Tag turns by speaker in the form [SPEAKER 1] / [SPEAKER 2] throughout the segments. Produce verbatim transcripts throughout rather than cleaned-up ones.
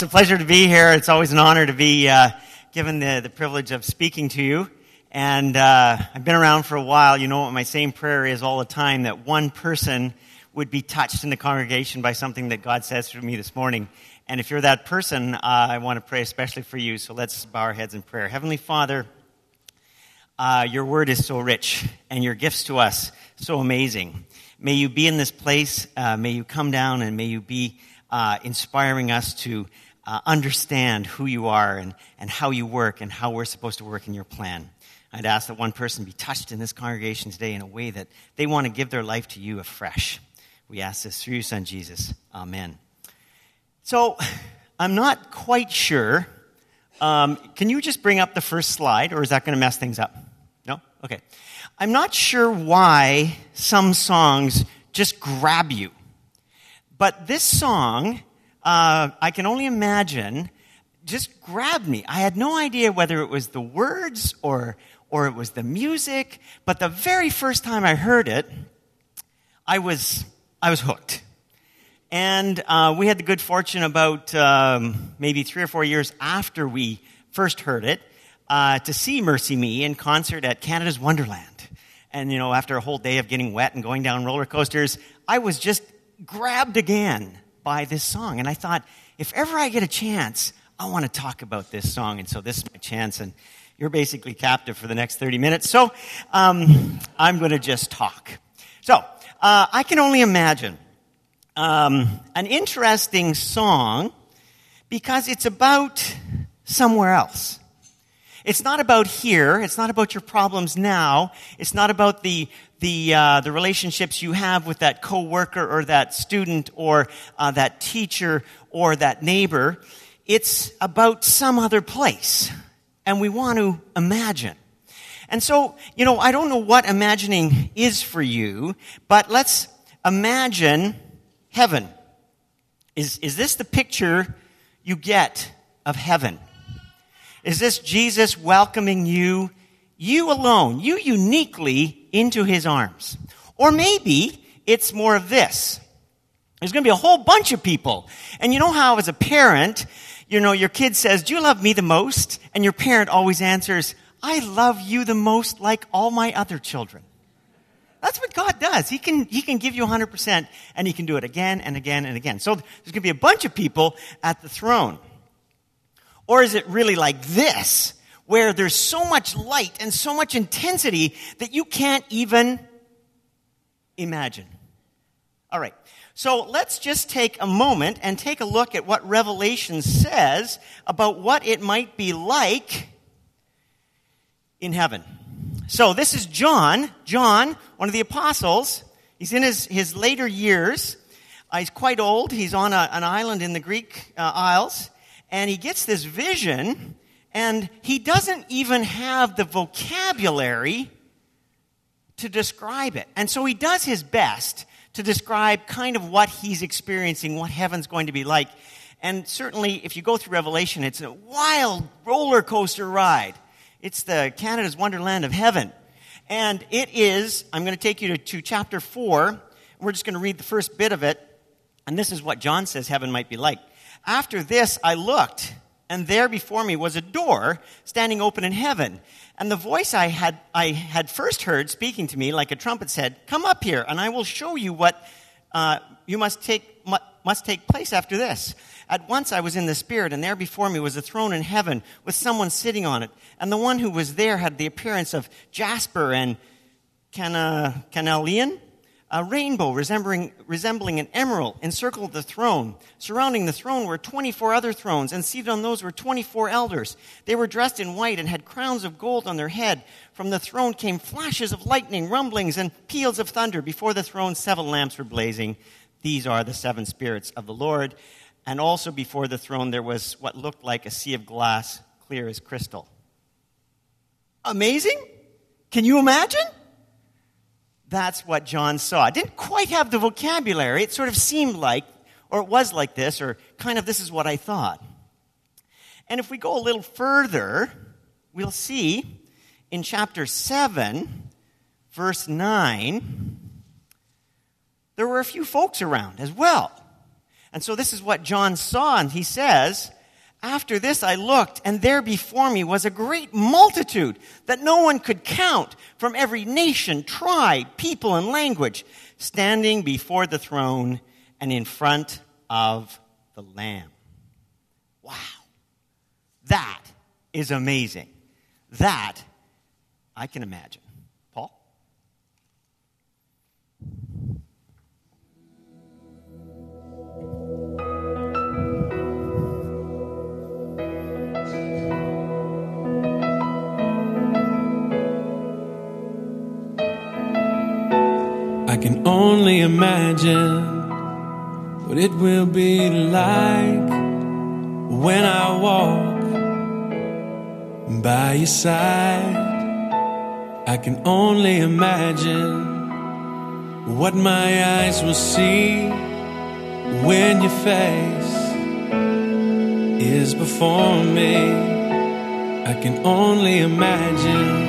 [SPEAKER 1] It's a pleasure to be here. It's always an honor to be uh, given the, the privilege of speaking to you. And uh, I've been around for a while. You know what my same prayer is all the time, that one person would be touched in the congregation by something that God says through me this morning. And if you're that person, uh, I want to pray especially for you. So let's bow our heads in prayer. Heavenly Father, uh, your word is so rich, and your gifts to us so amazing. May you be in this place. Uh, may you come down, and may you be uh, inspiring us to Uh, understand who you are and, and how you work and how we're supposed to work in your plan. I'd ask that one person be touched in this congregation today in a way that they want to give their life to you afresh. We ask this through your Son, Jesus. Amen. So, I'm not quite sure. Um, can you just bring up the first slide, or is that going to mess things up? No? Okay. I'm not sure why some songs just grab you. But this song, Uh, I can only imagine, just grabbed me. I had no idea whether it was the words or or it was the music, but the very first time I heard it, I was I was hooked. And uh, we had the good fortune about um, maybe three or four years after we first heard it uh, to see Mercy Me in concert at Canada's Wonderland. And, you know, after a whole day of getting wet and going down roller coasters, I was just grabbed again by this song. And I thought, if ever I get a chance, I want to talk about this song. And so this is my chance, and you're basically captive for the next thirty minutes. So um, I'm going to just talk. So uh, I can only imagine um, an interesting song because it's about somewhere else. It's not about here. It's not about your problems now. It's not about the the uh, the relationships you have with that coworker or that student or uh, that teacher or that neighbor. It's about some other place, and we want to imagine. And so, you know, I don't know what imagining is for you, but let's imagine heaven. Is is this the picture you get of heaven? Is this Jesus welcoming you, you alone, you uniquely, into his arms? Or maybe it's more of this. There's going to be a whole bunch of people. And you know how as a parent, you know, your kid says, "Do you love me the most?" And your parent always answers, "I love you the most like all my other children." That's what God does. He can, he can give you one hundred percent, and he can do it again and again and again. So there's going to be a bunch of people at the throne. Or is it really like this, where there's so much light and so much intensity that you can't even imagine? All right. So let's just take a moment and take a look at what Revelation says about what it might be like in heaven. So this is John. John, one of the apostles. He's in his, his later years. Uh, he's quite old. He's on a, an island in the Greek uh, Isles. And he gets this vision, and he doesn't even have the vocabulary to describe it. And so he does his best to describe kind of what he's experiencing, what heaven's going to be like. And certainly, if you go through Revelation, it's a wild roller coaster ride. It's the Canada's Wonderland of heaven. And it is, I'm going to take you to, to chapter four. We're just going to read the first bit of it. And this is what John says heaven might be like. "After this I looked, and there before me was a door standing open in heaven. And the voice I had I had first heard speaking to me like a trumpet said, 'Come up here, and I will show you what uh, you must take must take place after this.' At once I was in the Spirit, and there before me was a throne in heaven with someone sitting on it. And the one who was there had the appearance of jasper and cana, canelian, a rainbow resembling, resembling an emerald encircled the throne. Surrounding the throne were twenty-four other thrones, and seated on those were twenty-four elders. They were dressed in white and had crowns of gold on their head. From the throne came flashes of lightning, rumblings, and peals of thunder. Before the throne, seven lamps were blazing. These are the seven spirits of the Lord. And also before the throne there was what looked like a sea of glass, clear as crystal." Amazing? Can you imagine? That's what John saw. I didn't quite have the vocabulary. It sort of seemed like, or it was like this, or kind of this is what I thought. And if we go a little further, we'll see in chapter seven, verse nine, there were a few folks around as well. And so this is what John saw, and he says, "After this I looked, and there before me was a great multitude that no one could count, from every nation, tribe, people, and language, standing before the throne and in front of the Lamb." Wow. That is amazing. That I can imagine. Paul?
[SPEAKER 2] I can only imagine what it will be like when I walk by your side. I can only imagine what my eyes will see when your face is before me. I can only imagine.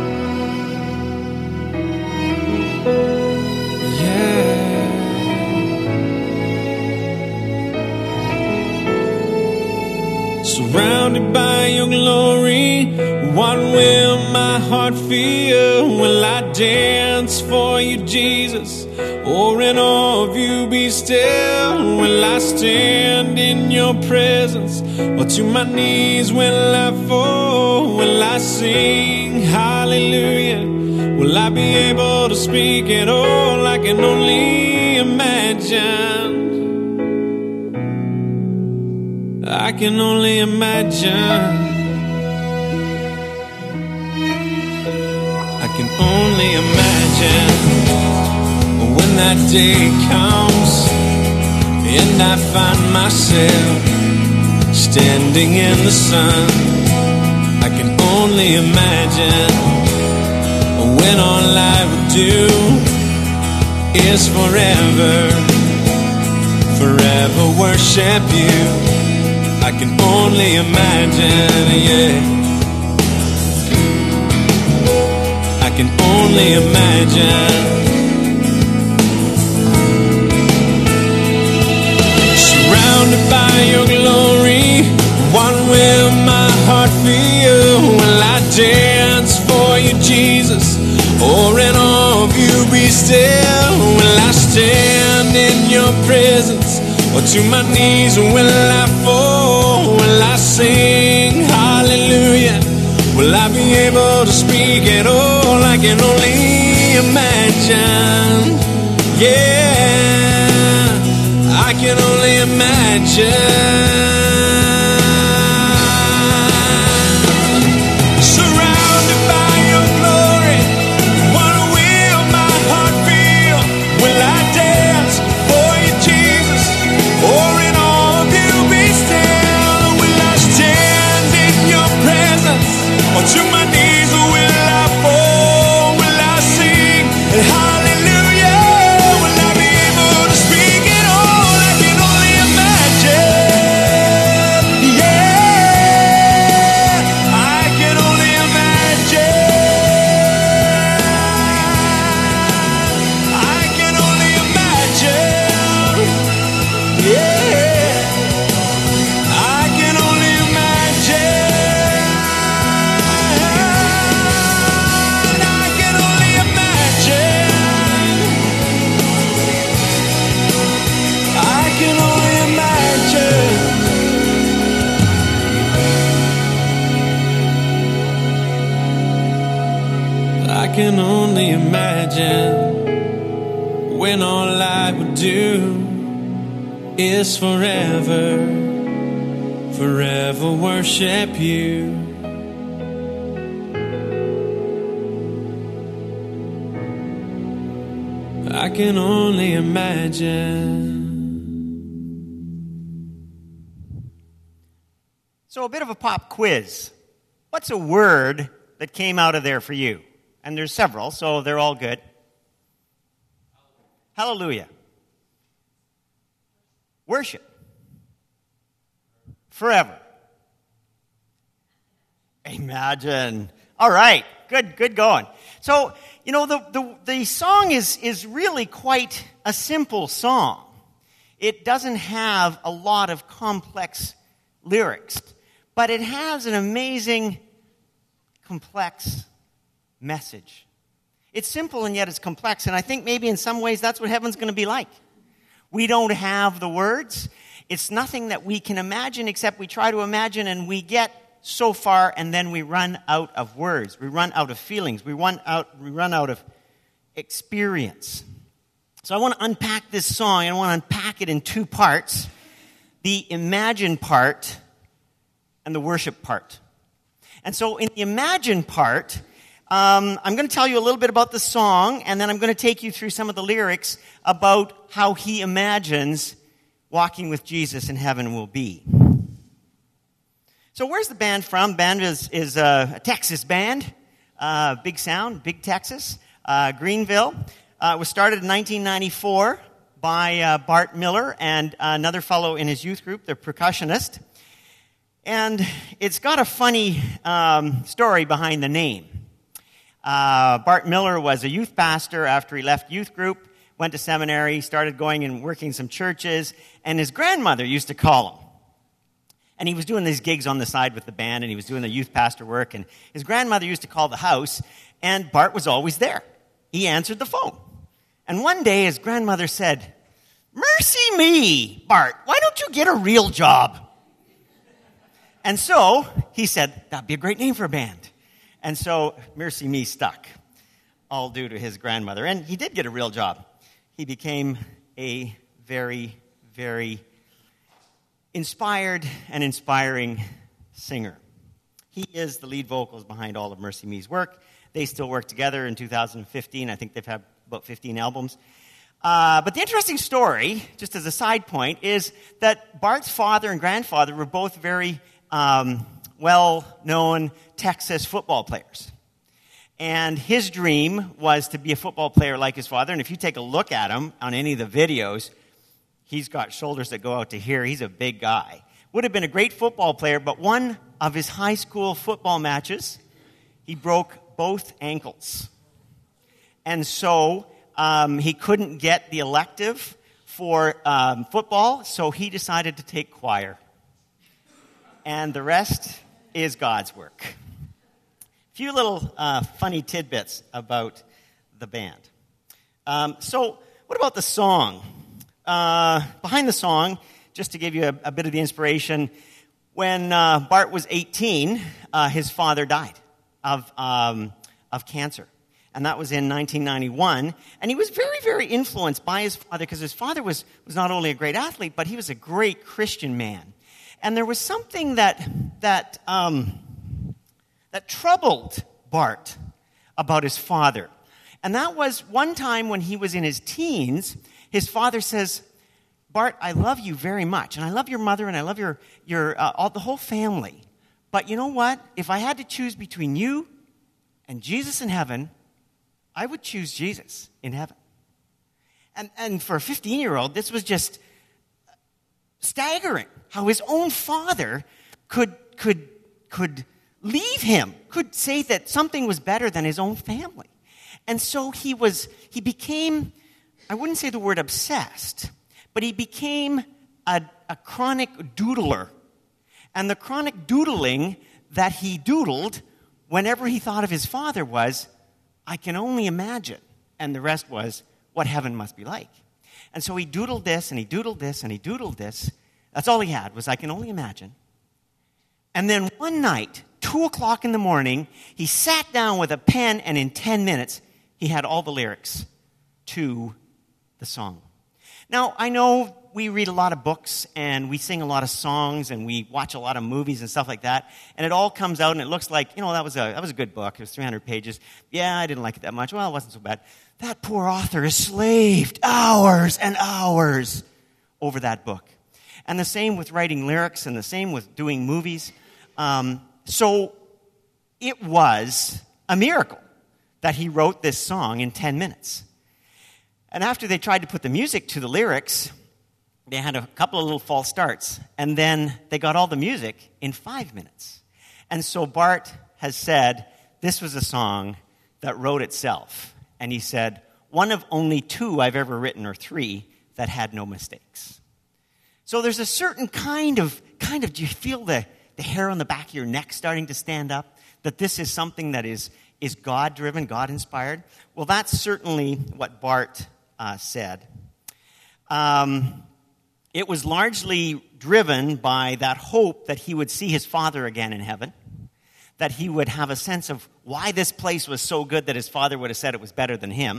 [SPEAKER 2] Surrounded by your glory, what will my heart feel? Will I dance for you, Jesus? Or in awe of you be still? Will I stand in your presence? Or to my knees will I fall? Will I sing hallelujah? Will I be able to speak at all? I can only imagine. I can only imagine. I can only imagine when that day comes and I find myself standing in the sun. I can only imagine when all I would do is forever, forever worship you. I can only imagine, yeah. I can only imagine. Surrounded by your glory, what will my heart feel? Will I dance for you, Jesus? Or in awe of you be still? Will I stand in your presence? Or to my knees will I fall? Will I sing hallelujah? Will I be able to speak at all? I can only imagine. Yeah, I can only imagine. Surrounded by your glory, what will my heart feel? Will I dance for you, Jesus? Or in awe of you be still? Will I stand in your presence? Or to my knees will I fall? Will I sing hallelujah? Will I be able to speak at all? I can only imagine. Yeah, I can only imagine. I can only imagine. Yeah, I can only imagine. I can only imagine. I can only imagine. I can only imagine when all I would do is forever, forever worship you. I can only imagine.
[SPEAKER 1] So a bit of a pop quiz. What's a word that came out of there for you? And there's several, so they're all good. Hallelujah. Worship. Forever. Imagine. All right. Good, good going. So, you know, the, the, the song is, is really quite a simple song. It doesn't have a lot of complex lyrics, but it has an amazing, complex message. It's simple and yet it's complex, and I think maybe in some ways that's what heaven's going to be like. We don't have the words. It's nothing that we can imagine except we try to imagine, and we get so far and then we run out of words. We run out of feelings. We run out, we run out of experience. So I want to unpack this song, and I want to unpack it in two parts. The imagine part and the worship part. And so in the imagine part, um, I'm going to tell you a little bit about the song, and then I'm going to take you through some of the lyrics about how he imagines walking with Jesus in heaven will be. So where's the band from? Band is, is a, a Texas band, uh, Big Sound, Big Texas, uh, Greenville. Uh, it was started in nineteen ninety-four by uh, Bart Miller and another fellow in his youth group, the percussionist. And it's got a funny um, story behind the name. Uh, Bart Miller was a youth pastor after he left youth group, went to seminary, started going and working some churches, and his grandmother used to call him. And he was doing these gigs on the side with the band, and he was doing the youth pastor work, and his grandmother used to call the house, and Bart was always there. He answered the phone. And one day his grandmother said, "Mercy me, Bart, why don't you get a real job?" And so he said, that'd be a great name for a band. And so Mercy Me stuck, all due to his grandmother. And he did get a real job. He became a very, very inspired and inspiring singer. He is the lead vocals behind all of Mercy Me's work. They still work together in two thousand fifteen. I think they've had about fifteen albums. Uh, but the interesting story, just as a side point, is that Bart's father and grandfather were both very um, well-known Texas football players. And his dream was to be a football player like his father. And if you take a look at him on any of the videos, he's got shoulders that go out to here. He's a big guy. Would have been a great football player, but one of his high school football matches, he broke both ankles. And so um, he couldn't get the elective for um, football, so he decided to take choir. And the rest is God's work. A few little uh, funny tidbits about the band. Um, so what about the song? Uh, behind the song, just to give you a, a bit of the inspiration, when uh, Bart was eighteen, uh, his father died of um, of cancer. And that was in nineteen ninety-one. And he was very, very influenced by his father, because his father was, was not only a great athlete, but he was a great Christian man. And there was something that that um, that troubled Bart about his father. And that was one time when he was in his teens, his father says, "Bart, I love you very much, and I love your mother, and I love your, your uh, all, the whole family. But you know what? If I had to choose between you and Jesus in heaven, I would choose Jesus in heaven." And and for a fifteen-year-old, this was just staggering, how his own father could could could leave him, could say that something was better than his own family. And so he was he became, I wouldn't say the word obsessed, but he became a, a chronic doodler. And the chronic doodling that he doodled whenever he thought of his father was, "I can only imagine." And the rest was, what heaven must be like. And so he doodled this, and he doodled this, and he doodled this. That's all he had, was "I can only imagine." And then one night, two o'clock in the morning, he sat down with a pen, and in ten minutes, he had all the lyrics to the song. Now, I know we read a lot of books, and we sing a lot of songs, and we watch a lot of movies and stuff like that, and it all comes out, and it looks like, you know, that was a that was a good book. It was three hundred pages. Yeah, I didn't like it that much. Well, it wasn't so bad. That poor author has slaved hours and hours over that book. And the same with writing lyrics, and the same with doing movies. Um, so it was a miracle that he wrote this song in ten minutes. And after they tried to put the music to the lyrics, they had a couple of little false starts. And then they got all the music in five minutes. And so Bart has said this was a song that wrote itself. And he said, one of only two I've ever written, or three, that had no mistakes. So there's a certain kind of, kind of, do you feel the, the hair on the back of your neck starting to stand up? That this is something that is, is God-driven, God-inspired? Well, that's certainly what Bart uh, said. Um, it was largely driven by that hope that he would see his father again in heaven, that he would have a sense of why this place was so good that his father would have said it was better than him,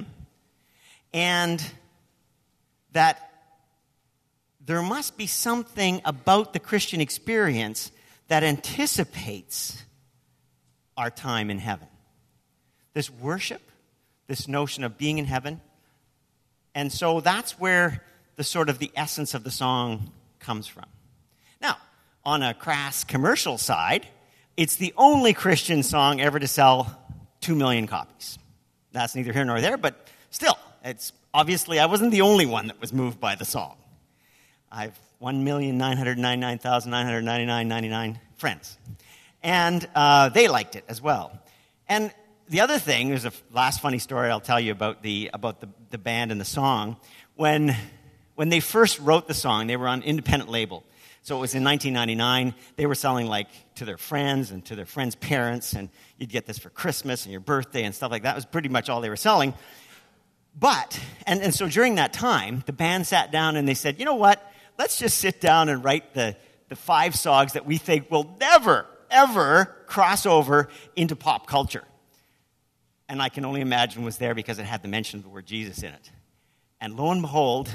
[SPEAKER 1] and that there must be something about the Christian experience that anticipates our time in heaven. This worship, this notion of being in heaven. And so that's where the sort of the essence of the song comes from. Now, on a crass commercial side, it's the only Christian song ever to sell two million copies. That's neither here nor there, but still, it's obviously I wasn't the only one that was moved by the song. I have one million nine hundred ninety-nine thousand nine hundred ninety-nine ninety-nine friends. And uh, they liked it as well. And the other thing, there's a last funny story I'll tell you about the about the, the band and the song. When, when they first wrote the song, they were on independent label. So it was in nineteen ninety-nine. They were selling like to their friends and to their friends' parents, and you'd get this for Christmas and your birthday and stuff like that. That was pretty much all they were selling. But, and, and so during that time, the band sat down and they said, you know what? Let's just sit down and write the, the five songs that we think will never, ever cross over into pop culture. And I can only imagine was there because it had the mention of the word Jesus in it. And lo and behold,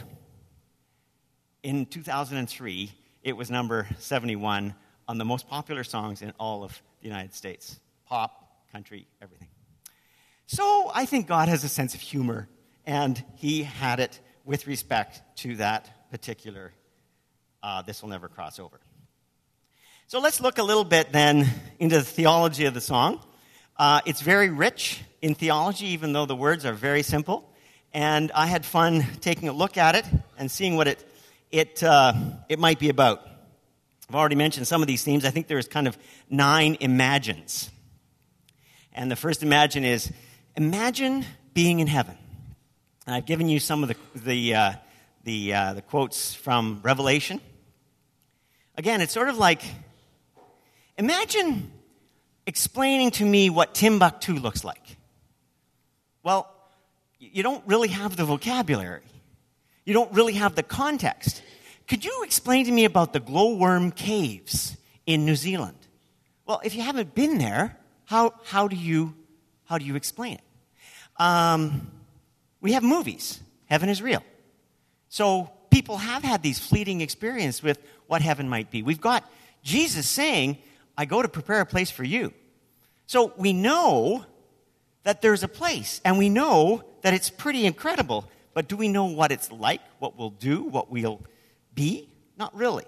[SPEAKER 1] in two thousand three, it was number seventy-one on the most popular songs in all of the United States. Pop, country, everything. So I think God has a sense of humor, and he had it with respect to that particular Uh, this will never cross over. So let's look a little bit then into the theology of the song. Uh, it's very rich in theology, even though the words are very simple. And I had fun taking a look at it and seeing what it it uh, it might be about. I've already mentioned some of these themes. I think there's kind of nine imagines. And the first imagine is, imagine being in heaven. And I've given you some of the the uh, the, uh, the quotes from Revelation. Again, it's sort of like, imagine explaining to me what Timbuktu looks like. Well, you don't really have the vocabulary. You don't really have the context. Could you explain to me about the glowworm caves in New Zealand? Well, if you haven't been there, how how do you how do you explain it? Um, we have movies. Heaven is real. So people have had these fleeting experiences with what heaven might be. We've got Jesus saying, I go to prepare a place for you. So we know that there's a place, and we know that it's pretty incredible. But do we know what it's like, what we'll do, what we'll be? Not really.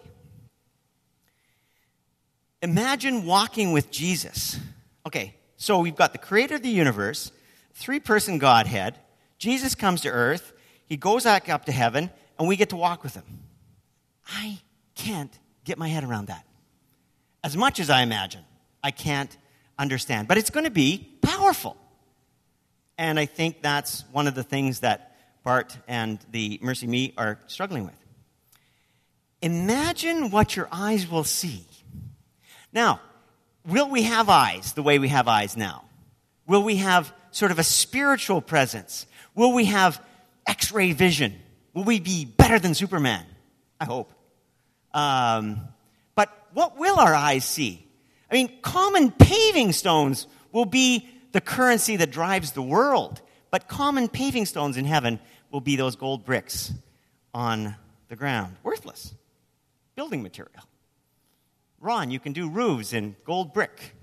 [SPEAKER 1] Imagine walking with Jesus. Okay, so we've got the creator of the universe, three-person Godhead. Jesus comes to earth. He goes back up to heaven, and we get to walk with him. I can't get my head around that. As much as I imagine, I can't understand. But it's going to be powerful. And I think that's one of the things that Bart and the Mercy Me are struggling with. Imagine what your eyes will see. Now, will we have eyes the way we have eyes now? Will we have sort of a spiritual presence? Will we have X-ray vision? Will we be better than Superman? I hope. Um, but what will our eyes see? I mean, common paving stones will be the currency that drives the world. But common paving stones in heaven will be those gold bricks on the ground. Worthless. Building material. Ron, you can do roofs in gold brick.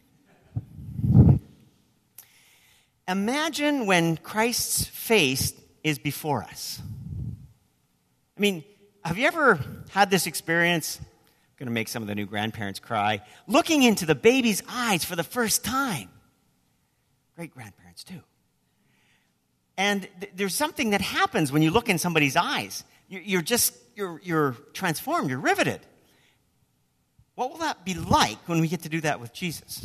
[SPEAKER 1] Imagine when Christ's face is before us. I mean, have you ever had this experience? I'm going to make some of the new grandparents cry. Looking into the baby's eyes for the first time. Great grandparents too. And th- there's something that happens when you look in somebody's eyes. You're, you're just, you're, you're transformed, you're riveted. What will that be like when we get to do that with Jesus?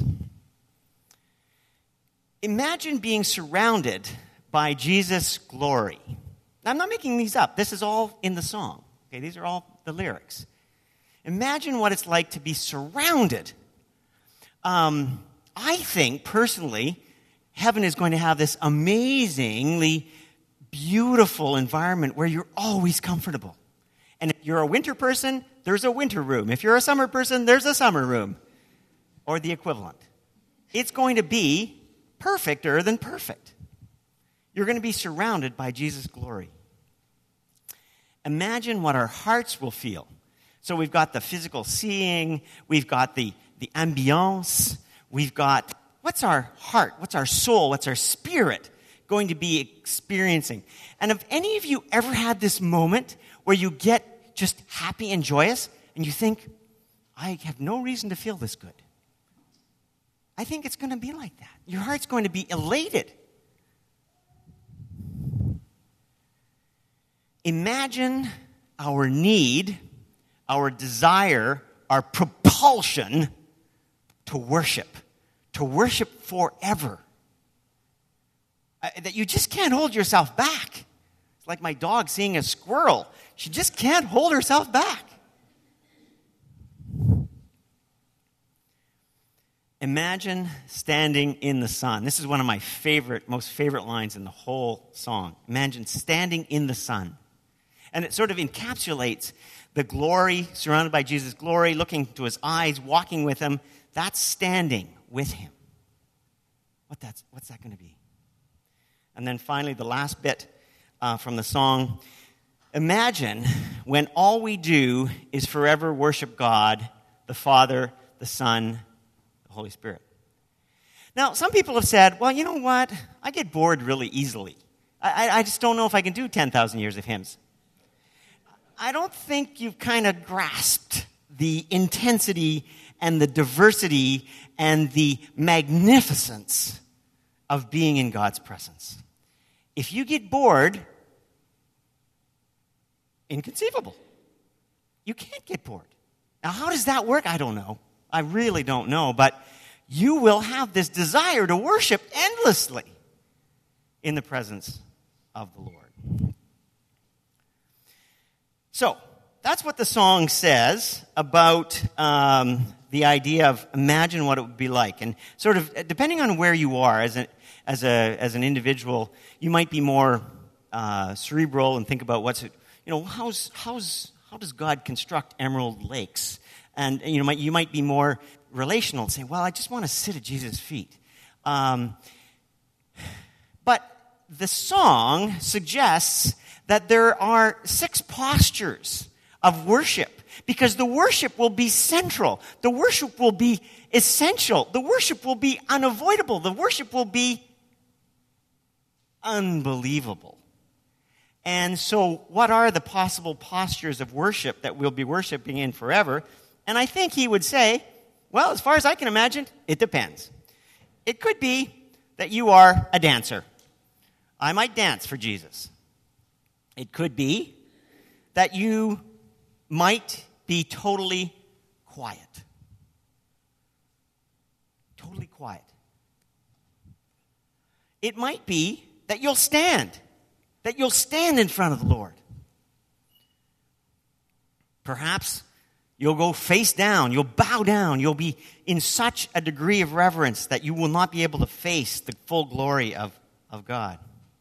[SPEAKER 1] Imagine being surrounded by Jesus' glory. Now, I'm not making these up. This is all in the song. Okay, these are all the lyrics. Imagine what it's like to be surrounded. Um, I think, personally, heaven is going to have this amazingly beautiful environment where you're always comfortable. And if you're a winter person, there's a winter room. If you're a summer person, there's a summer room. Or the equivalent. It's going to be perfecter than perfect. You're going to be surrounded by Jesus' glory. Imagine what our hearts will feel. So we've got the physical seeing, we've got the, the ambiance, we've got, what's our heart, what's our soul, what's our spirit going to be experiencing? And have any of you ever had this moment where you get just happy and joyous, and you think, I have no reason to feel this good? I think it's going to be like that. Your heart's going to be elated. Imagine our need, our desire, our propulsion to worship, to worship forever. Uh, that you just can't hold yourself back. It's like my dog seeing a squirrel. She just can't hold herself back. Imagine standing in the sun. This is one of my favorite, most favorite lines in the whole song. Imagine standing in the sun. And it sort of encapsulates the glory, surrounded by Jesus' glory, looking to his eyes, walking with him. That's standing with him. What that's, what's that going to be? And then finally, the last bit uh, from the song. Imagine when all we do is forever worship God, the Father, the Son, the Holy Spirit. Now, some people have said, well, you know what? I get bored really easily. I, I just don't know if I can do ten thousand years of hymns. I don't think you've kind of grasped the intensity and the diversity and the magnificence of being in God's presence. If you get bored, inconceivable. You can't get bored. Now, how does that work? I don't know. I really don't know. But you will have this desire to worship endlessly in the presence of the Lord. So, that's what the song says about um, the idea of imagine what it would be like. And sort of, depending on where you are as, a, as, a, as an individual, you might be more uh, cerebral and think about what's it, you know, how's, how's, how does God construct emerald lakes? And, you know, might, you might be more relational and say, well, I just want to sit at Jesus' feet. Um, but the song suggests that there are six postures of worship, because the worship will be central. The worship will be essential. The worship will be unavoidable. The worship will be unbelievable. And so what are the possible postures of worship that we'll be worshiping in forever? And I think he would say, well, as far as I can imagine, it depends. It could be that you are a dancer. I might dance for Jesus. It could be that you might be totally quiet. Totally quiet. It might be that you'll stand. That you'll stand in front of the Lord. Perhaps you'll go face down. You'll bow down. You'll be in such a degree of reverence that you will not be able to face the full glory of, of God.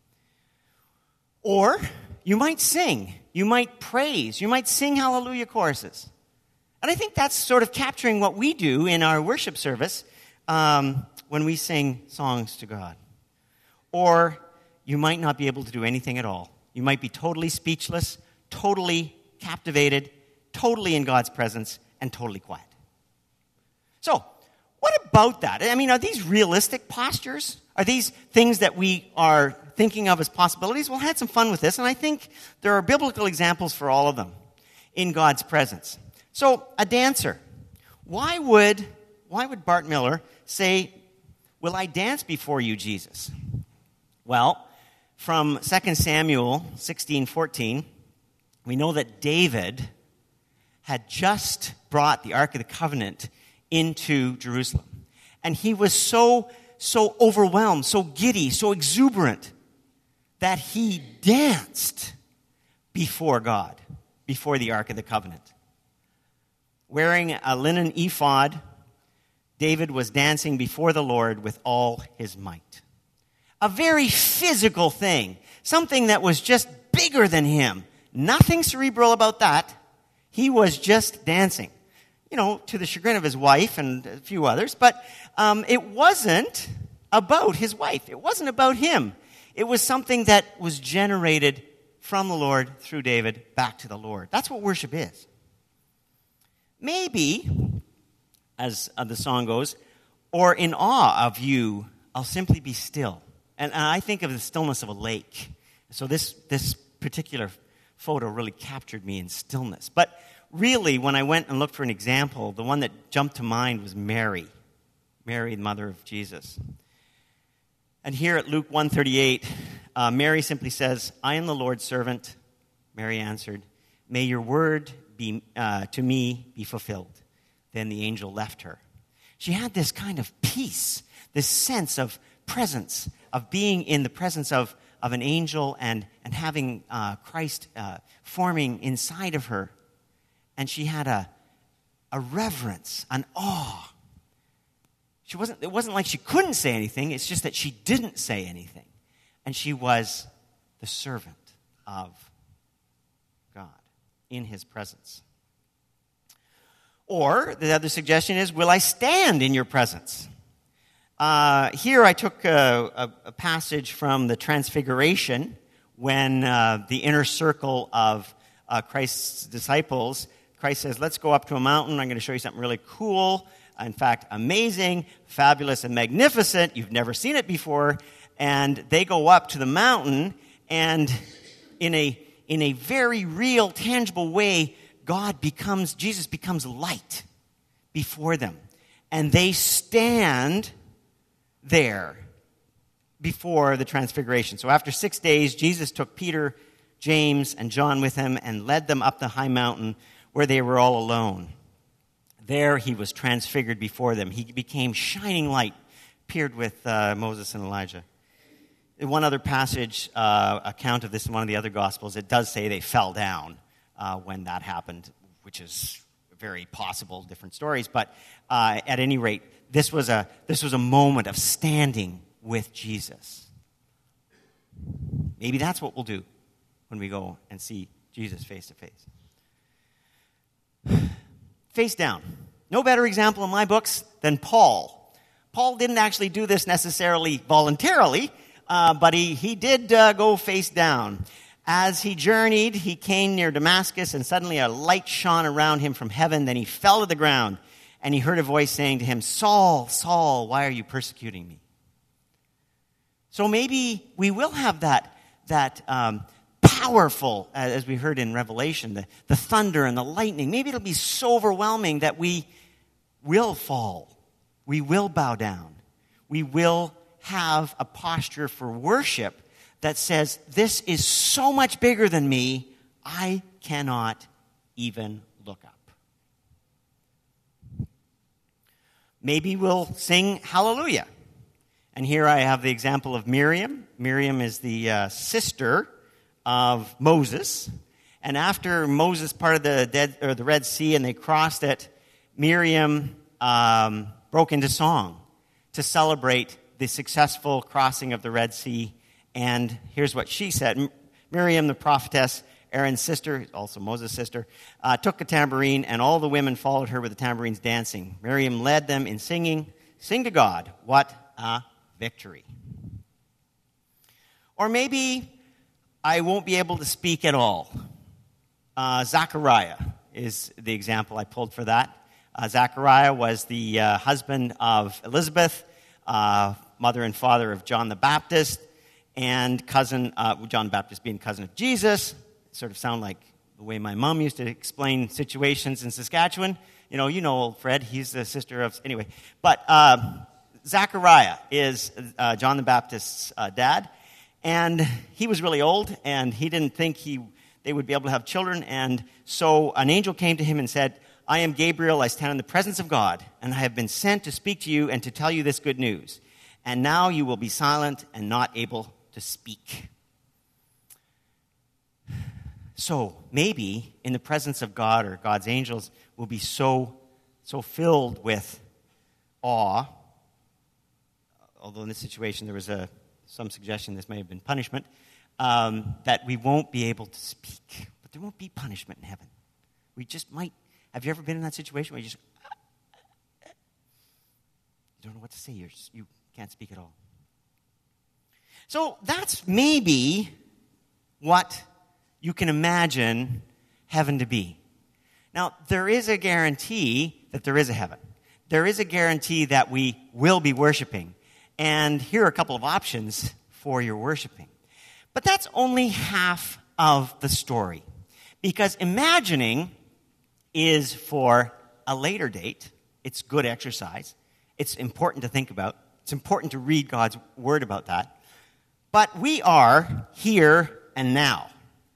[SPEAKER 1] Or you might sing. You might praise. You might sing hallelujah choruses. And I think that's sort of capturing what we do in our worship service um, when we sing songs to God. Or you might not be able to do anything at all. You might be totally speechless, totally captivated, totally in God's presence, and totally quiet. So, what about that? I mean, are these realistic postures? Are these things that we are thinking of as possibilities? Well, I had some fun with this, and I think there are biblical examples for all of them in God's presence. So, a dancer. Why would, why would Bart Miller say, will I dance before you, Jesus? Well, from Second Samuel sixteen fourteen, we know that David had just brought the Ark of the Covenant into Jerusalem. And he was so, so overwhelmed, so giddy, so exuberant, that he danced before God. before the Ark of the Covenant. Wearing a linen ephod, David was dancing before the Lord with all his might. A very physical thing, something that was just bigger than him. Nothing cerebral about that. He was just dancing, you know, to the chagrin of his wife and a few others. But um, it wasn't about his wife. It wasn't about him. It was something that was generated from the Lord through David back to the Lord. That's what worship is. Maybe, as uh, the song goes, or in awe of you, I'll simply be still. And, and I think of the stillness of a lake. So this, this particular photo really captured me in stillness. But really, when I went and looked for an example, the one that jumped to mind was Mary. Mary, the mother of Jesus. And here at Luke one thirty-eight, uh, Mary simply says, I am the Lord's servant. Mary answered, may your word be uh, to me be fulfilled. Then the angel left her. She had this kind of peace, this sense of presence, of being in the presence of, of an angel and, and having uh, Christ uh, forming inside of her. And she had a, a reverence, an awe. She wasn't, it wasn't like she couldn't say anything. It's just that she didn't say anything. And she was the servant of God in his presence. Or the other suggestion is, will I stand in your presence? Uh, here I took a, a, a passage from the Transfiguration when uh, the inner circle of uh, Christ's disciples, Christ says, let's go up to a mountain. I'm going to show you something really cool. In fact, amazing, fabulous, and magnificent. You've never seen it before. And they go up to the mountain, and in a in a very real, tangible way, God becomes, Jesus becomes light before them. And they stand there before the Transfiguration. So after six days, Jesus took Peter, James, and John with him and led them up the high mountain where they were all alone. There he was transfigured before them. He became shining light, appeared with uh, Moses and Elijah. In one other passage, uh, account of this in one of the other Gospels, it does say they fell down uh, when that happened, which is very possible, different stories. But uh, at any rate, this was a this was a moment of standing with Jesus. Maybe that's what we'll do when we go and see Jesus face to face. Face down. No better example in my books than Paul. Paul didn't actually do this necessarily voluntarily, uh, but he, he did uh, go face down. As he journeyed, he came near Damascus, and suddenly a light shone around him from heaven. Then he fell to the ground, and he heard a voice saying to him, Saul, Saul, why are you persecuting me? So maybe we will have that, that um, powerful, as we heard in Revelation, the, the thunder and the lightning. Maybe it'll be so overwhelming that we will fall. We will bow down. We will have a posture for worship that says, this is so much bigger than me, I cannot even look up. Maybe we'll sing hallelujah. And here I have the example of Miriam. Miriam is the uh, sister of Moses. And after Moses parted the dead or the Red Sea and they crossed it, Miriam um, broke into song to celebrate the successful crossing of the Red Sea. And here's what she said. Miriam, the prophetess, Aaron's sister, also Moses' sister, uh, took a tambourine, and all the women followed her with the tambourines dancing. Miriam led them in singing, sing to God, what a victory. Or maybe I won't be able to speak at all. Uh, Zechariah is the example I pulled for that. Uh, Zechariah was the uh, husband of Elizabeth, uh, mother and father of John the Baptist, and cousin, uh, John the Baptist being cousin of Jesus. Sort of sound like the way my mom used to explain situations in Saskatchewan. You know, you know old Fred, he's the sister of, anyway. But uh, Zechariah is uh, John the Baptist's uh, dad, and he was really old, and he didn't think he they would be able to have children, and so an angel came to him and said, I am Gabriel, I stand in the presence of God, and I have been sent to speak to you and to tell you this good news. And now you will be silent and not able to speak. So maybe in the presence of God or God's angels, we'll be so, so filled with awe, although in this situation there was a, some suggestion this may have been punishment, um, that we won't be able to speak. But there won't be punishment in heaven. We just might. Have you ever been in that situation where you just, you don't know what to say, You're just, you can't speak at all? So that's maybe what you can imagine heaven to be. Now, there is a guarantee that there is a heaven. There is a guarantee that we will be worshiping. And here are a couple of options for your worshiping. But that's only half of the story. Because imagining is for a later date. It's good exercise. It's important to think about. It's important to read God's word about that. But we are here and now.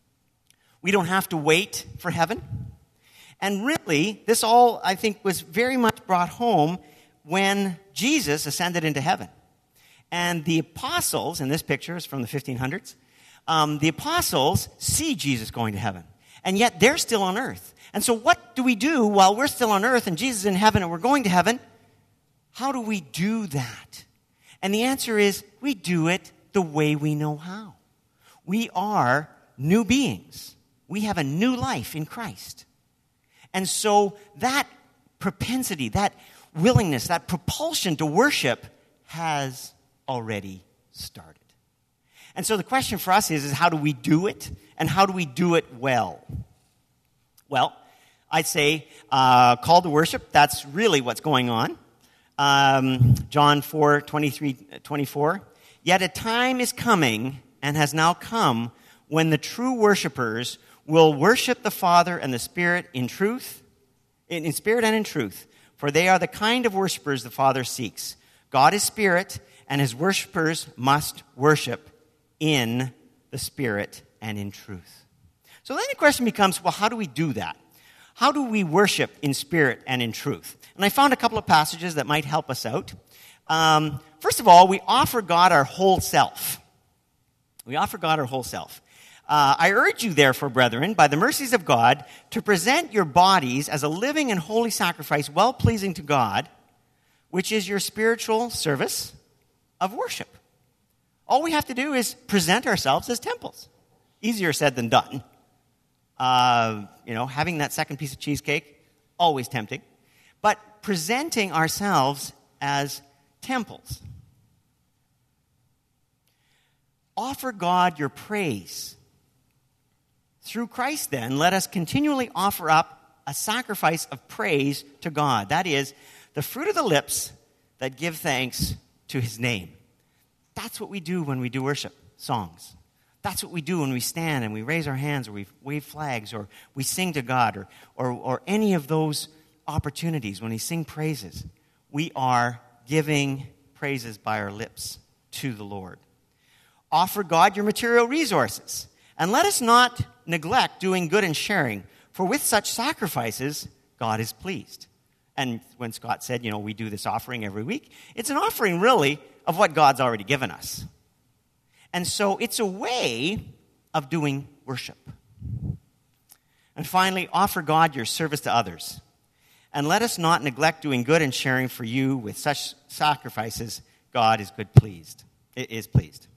[SPEAKER 1] We don't have to wait for heaven. And really, this all, I think, was very much brought home when Jesus ascended into heaven. And the apostles, in this picture is from the fifteen hundreds, um, the apostles see Jesus going to heaven. And yet they're still on earth. And so what do we do while we're still on earth and Jesus is in heaven and we're going to heaven? How do we do that? And the answer is we do it the way we know how. We are new beings. We have a new life in Christ. And so that propensity, that willingness, that propulsion to worship has already started. And so the question for us is, is how do we do it? And how do we do it well? Well, I'd say uh, call to worship, that's really what's going on. Um, John four, twenty-three, twenty-four. Yet a time is coming and has now come when the true worshipers will worship the Father and the Spirit in truth, in, in spirit and in truth, for they are the kind of worshipers the Father seeks. God is spirit, and his worshipers must worship in the Spirit and in truth. So then the question becomes, well, how do we do that? How do we worship in spirit and in truth? And I found a couple of passages that might help us out. Um, first of all, we offer God our whole self. We offer God our whole self. Uh, I urge you, therefore, brethren, by the mercies of God, to present your bodies as a living and holy sacrifice, well-pleasing to God, which is your spiritual service of worship. All we have to do is present ourselves as temples. Easier said than done. Uh, you know, having that second piece of cheesecake, always tempting. But presenting ourselves as temples. Offer God your praise. Through Christ, then, let us continually offer up a sacrifice of praise to God. That is, the fruit of the lips that give thanks to his name. That's what we do when we do worship songs. That's what we do when we stand and we raise our hands or we wave flags or we sing to God or, or, or any of those opportunities when we sing praises. We are giving praises by our lips to the Lord. Offer God your material resources. And let us not neglect doing good and sharing, for with such sacrifices, God is pleased. And when Scott said, you know, we do this offering every week, it's an offering, really, of what God's already given us. And so it's a way of doing worship. And finally, offer God your service to others. And let us not neglect doing good and sharing, for you with such sacrifices, God is good pleased. It is pleased.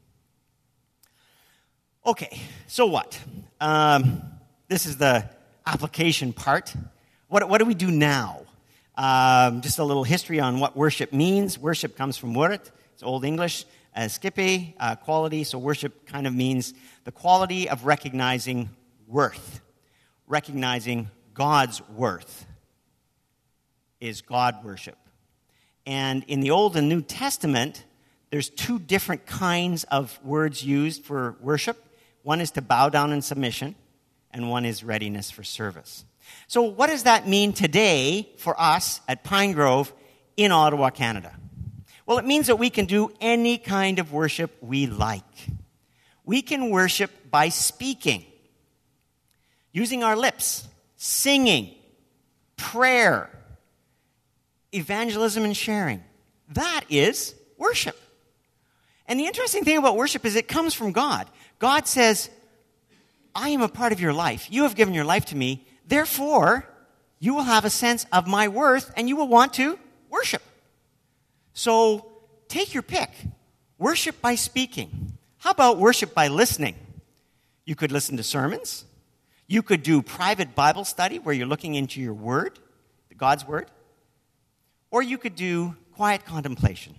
[SPEAKER 1] Okay, so what? Um, this is the application part. What, what do we do now? Um, just a little history on what worship means. Worship comes from word. It's Old English. Uh, skippe, uh, quality. So worship kind of means the quality of recognizing worth. Recognizing God's worth is God worship. And in the Old and New Testament, there's two different kinds of words used for worship. One is to bow down in submission, and one is readiness for service. So what does that mean today for us at Pine Grove in Ottawa, Canada? Well, it means that we can do any kind of worship we like. We can worship by speaking, using our lips, singing, prayer, evangelism, and sharing. That is worship. And the interesting thing about worship is it comes from God. God says, I am a part of your life. You have given your life to me. Therefore, you will have a sense of my worth, and you will want to worship. So take your pick. Worship by speaking. How about worship by listening? You could listen to sermons. You could do private Bible study where you're looking into your word, God's word. Or you could do quiet contemplation.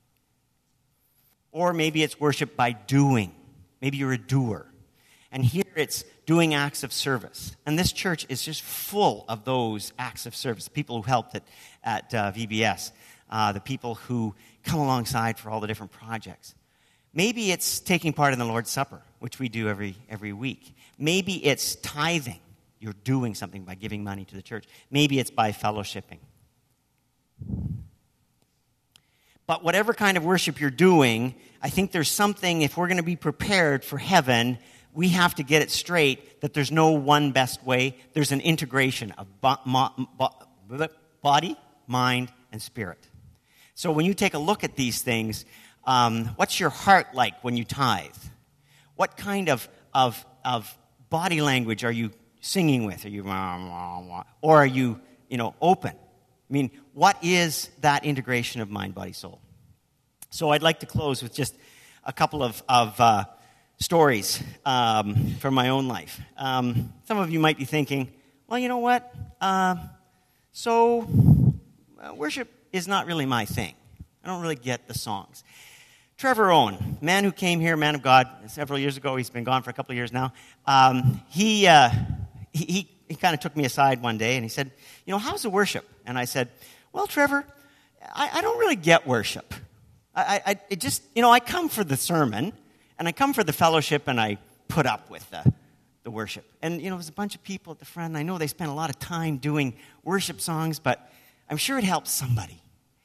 [SPEAKER 1] Or maybe it's worship by doing. Maybe you're a doer. And here it's doing acts of service. And this church is just full of those acts of service. People who helped at, at uh, V B S. Uh, the people who come alongside for all the different projects. Maybe it's taking part in the Lord's Supper, which we do every every week. Maybe it's tithing. You're doing something by giving money to the church. Maybe it's by fellowshipping. But whatever kind of worship you're doing, I think there's something, if we're going to be prepared for heaven, we have to get it straight that there's no one best way. There's an integration of bo- mo- bo- body, mind, and spirit. So when you take a look at these things, um, what's your heart like when you tithe? What kind of, of, of body language are you singing with? Are you, or are you, you know, open? I mean, what is that integration of mind, body, soul? So I'd like to close with just a couple of, of uh, stories um, from my own life. Um, some of you might be thinking, well, you know what? Uh, so uh, worship is not really my thing. I don't really get the songs. Trevor Owen, man who came here, man of God, several years ago. He's been gone for a couple of years now. Um, he, uh, he he he kind of took me aside one day and he said, you know, how's the worship? And I said, well, Trevor, I, I don't really get worship. I, I it just, you know, I come for the sermon and I come for the fellowship and I put up with the, the worship. And, you know, there's a bunch of people at the front and I know they spend a lot of time doing worship songs, but I'm sure it helps somebody.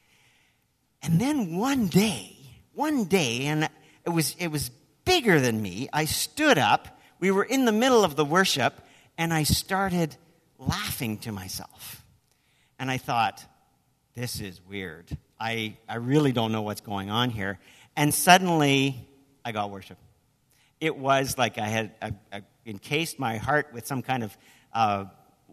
[SPEAKER 1] And then one day, one day, and it was it was bigger than me, I stood up, we were in the middle of the worship, and I started laughing to myself. And I thought, this is weird. I, I really don't know what's going on here. And suddenly, I got worship. It was like I had I, I encased my heart with some kind of uh,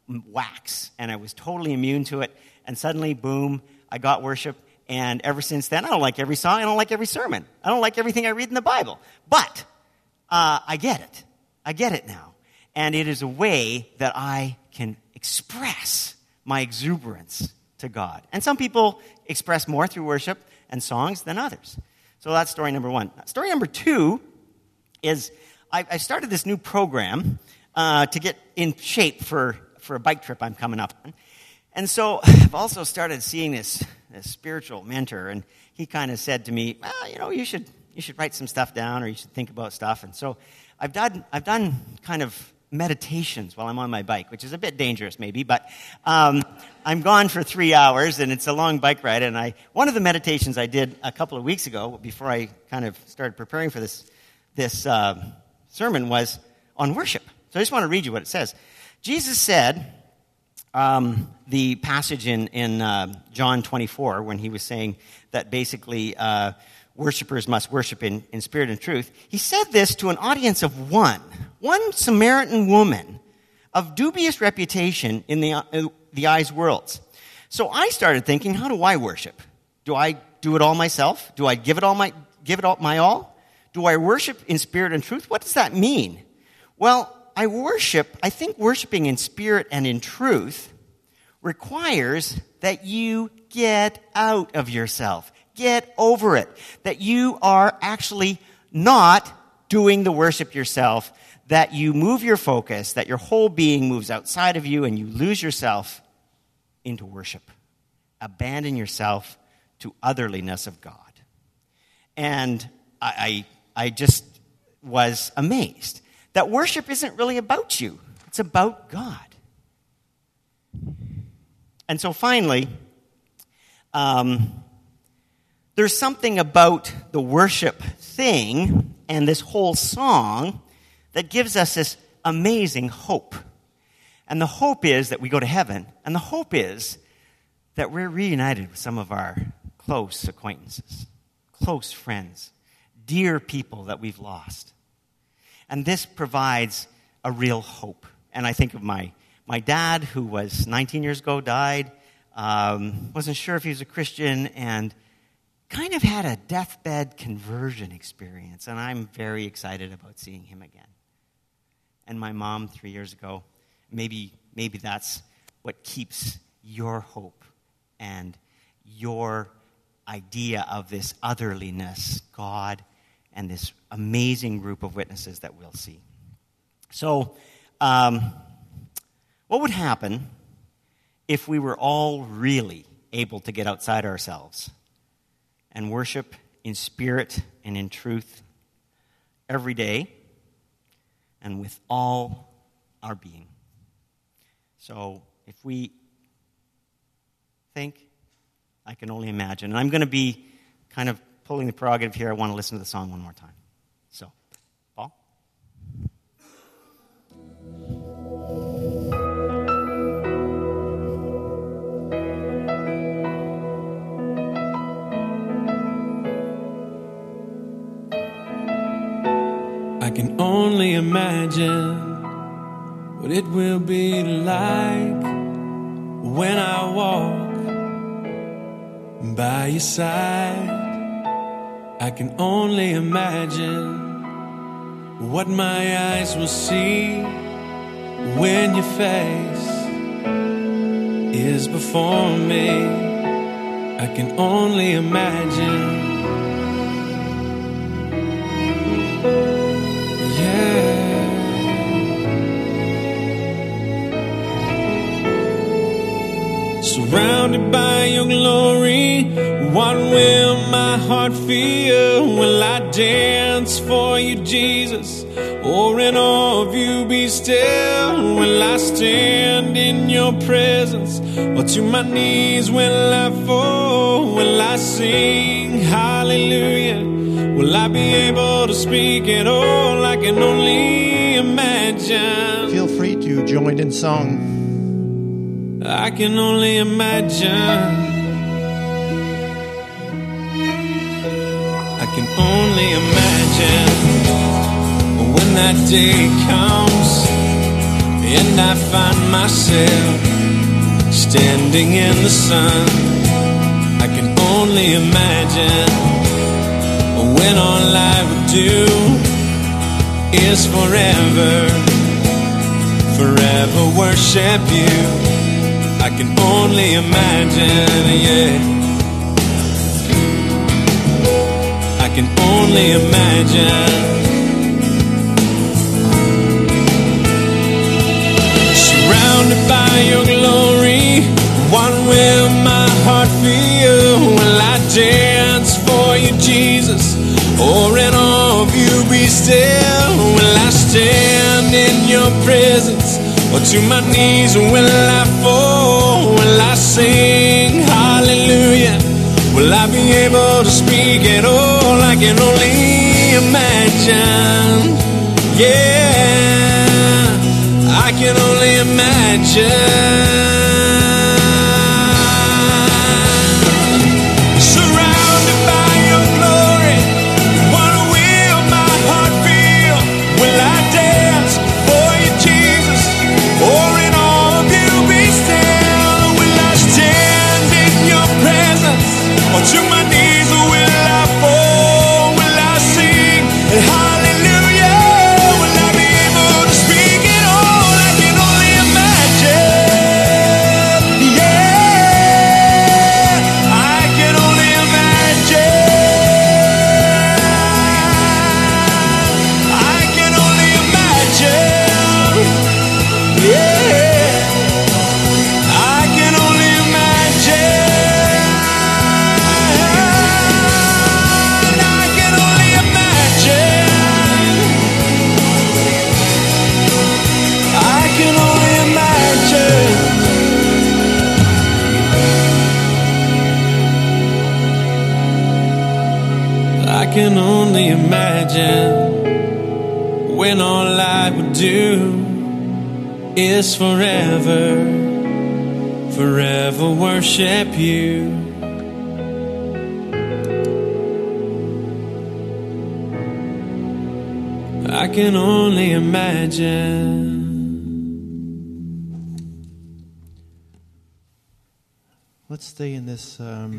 [SPEAKER 1] wax, and I was totally immune to it. And suddenly, boom, I got worship. And ever since then, I don't like every song. I don't like every sermon. I don't like everything I read in the Bible. But uh, I get it. I get it now. And it is a way that I can express my exuberance to God. And some people express more through worship and songs than others. So that's story number one. Story number two is I, I started this new program uh, to get in shape for, for a bike trip I'm coming up on. And so I've also started seeing this, this spiritual mentor, and he kind of said to me, well, you know, you should you should write some stuff down, or you should think about stuff. And so I've done I've done kind of meditations while I'm on my bike, which is a bit dangerous maybe, but um, I'm gone for three hours, and it's a long bike ride. And I one of the meditations I did a couple of weeks ago, before I kind of started preparing for this this uh, sermon, was on worship. So I just want to read you what it says. Jesus said. Um, the passage in, in uh, John twenty-four, when he was saying that basically uh, worshipers must worship in, in spirit and truth, he said this to an audience of one, one Samaritan woman of dubious reputation in the, uh, the eyes worlds. So I started thinking, how do I worship? Do I do it all myself? Do I give it all my give it all my all? Do I worship in spirit and truth? What does that mean? Well, I worship, I think worshiping in spirit and in truth requires that you get out of yourself. Get over it. That you are actually not doing the worship yourself, that you move your focus, that your whole being moves outside of you and you lose yourself into worship. Abandon yourself to otherliness of God. And I, I, I just was amazed that worship isn't really about you. It's about God. And so finally, um, there's something about the worship thing and this whole song that gives us this amazing hope. And the hope is that we go to heaven. And the hope is that we're reunited with some of our close acquaintances, close friends, dear people that we've lost. And this provides a real hope. And I think of my, my dad, who was nineteen years ago, died, um, wasn't sure if he was a Christian, and kind of had a deathbed conversion experience. And I'm very excited about seeing him again. And my mom, three years ago, maybe maybe that's what keeps your hope and your idea of this otherliness, God, and this amazing group of witnesses that we'll see. So, um, what would happen if we were all really able to get outside ourselves and worship in spirit and in truth every day and with all our being? So, if we think, I can only imagine. And I'm going to be kind of pulling the prerogative here. I want to listen to the song one more time. So, Paul?
[SPEAKER 2] I can only imagine what it will be like when I walk by your side. I can only imagine what my eyes will see when your face is before me. I can only imagine. Surrounded by your glory, what will my heart feel? Will I dance for you, Jesus? Or in awe of you be still? Will I stand in your presence? Or to my knees will I fall? Will I sing hallelujah? Will I be able to speak at all? I can only imagine.
[SPEAKER 3] Feel free to join in song.
[SPEAKER 2] I can only imagine. I can only imagine when that day comes and I find myself standing in the sun. I can only imagine when all I would do is forever, forever worship you. I can only imagine, yeah. I can only imagine. Surrounded by your glory, what will my heart feel? Will I dance for you, Jesus? Or in awe of you be still? Will I stand in your presence? Or to my knees will I fall? Will I sing hallelujah? Will I be able to speak at all? I can only imagine. Yeah, I can only imagine. Surrounded by your glory, what will my heart feel? Will I dance for you, Jesus? Or in all of you be still? Will I stand in your presence? Or to my knees will I fall? Will I sing hallelujah? Will I be able to speak at all? I can only imagine. Yeah, I can only imagine. I can only imagine. Yeah, I can only imagine. I can only imagine. I can only imagine. I can only imagine when all I would do is forever, forever worship you. I can only imagine.
[SPEAKER 3] Let's stay in this um